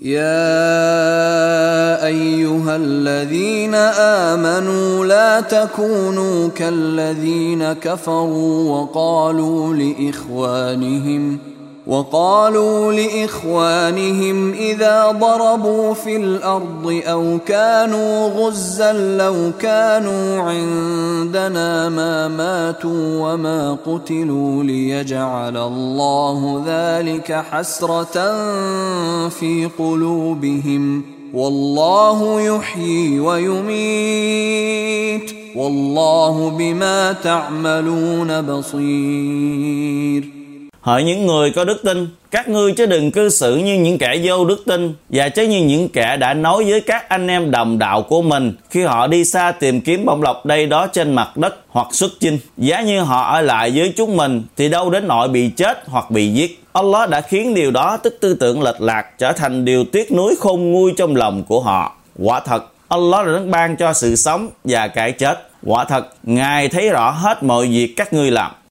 يا أيها الذين آمنوا لا تكونوا كالذين كفروا وقالوا لإخوانهم إذا ضربوا في الأرض أو كانوا غزا لو كانوا عندنا ما ماتوا وما قتلوا ليجعل الله ذلك حسرة في قلوبهم والله يحيي ويميت والله بما تعملون بصير. Hỡi những người có đức tin, các ngươi chớ đừng cư xử như những kẻ vô đức tin, và chớ như những kẻ đã nói với các anh em đồng đạo của mình khi họ đi xa tìm kiếm bổng lộc đây đó trên mặt đất hoặc xuất chinh. Giá như họ ở lại với chúng mình thì đâu đến nỗi bị chết hoặc bị giết. Allah đã khiến điều đó, tức tư tưởng lệch lạc, trở thành điều tiếc nuối khôn nguôi trong lòng của họ. Quả thật, Allah đã ban cho sự sống và cái chết. Quả thật, Ngài thấy rõ hết mọi việc các ngươi làm.